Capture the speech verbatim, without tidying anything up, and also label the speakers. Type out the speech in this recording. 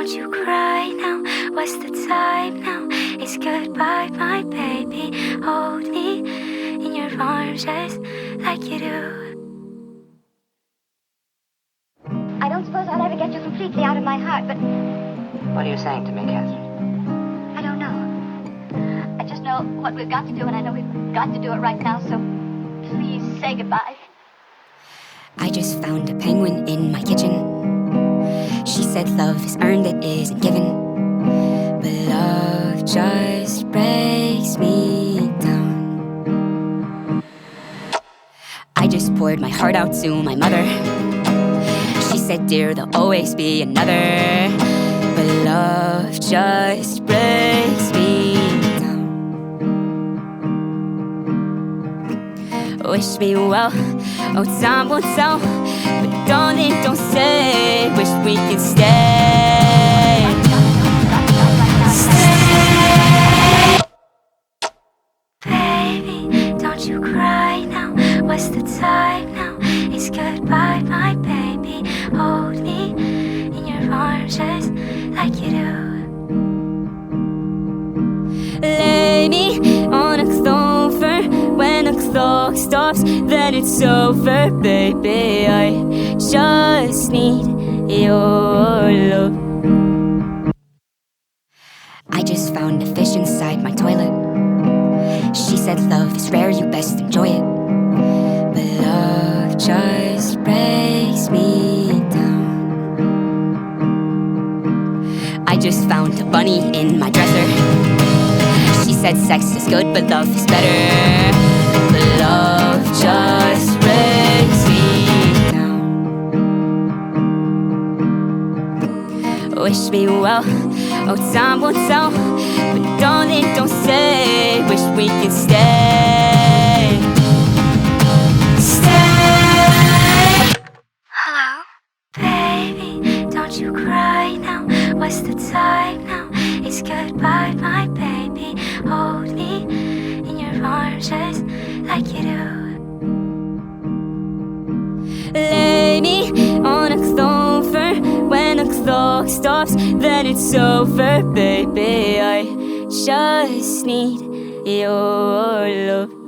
Speaker 1: don't you cry now. What's the time now? It's goodbye, my baby. Hold me in your arms just like you do.
Speaker 2: I don't suppose I'll ever get you completely out of my heart, but
Speaker 3: What are you saying to me, Catherine?
Speaker 2: I don't know. I just know what we've got to do, and I know we've got to do it right now, so please say goodbye.
Speaker 4: I just found a penguin in my kitchen. She said love is earned, it isn't given. But love just breaks me down. I just poured my heart out to my mother. She said, dear, there'll always be another. But love just breaks me down. Wish me well, oh, time will tell. But darling, don't say, wish we could stay. Stay.
Speaker 1: Baby, don't you cry now. What's the time now? It's goodbye, my baby. Hold me in your arms just like you do.
Speaker 4: Lay me on a clover. When the clock stops, then it's over, baby. I just need your love. I just found a fish inside my toilet. She said love is rare, you best enjoy it. But love just breaks me down. I just found a bunny in my dresser. She said sex is good, but love is better. But love just breaks me down. Wish me well, oh, time will tell. But darling, don't say, wish we could stay. Stay.
Speaker 1: Hello? Baby, don't you cry now. What's the time now? It's goodbye, my baby. Hold me in your arms just like you do.
Speaker 4: Lay me on a clover. When the clock stops, then it's over, baby. I just need your love.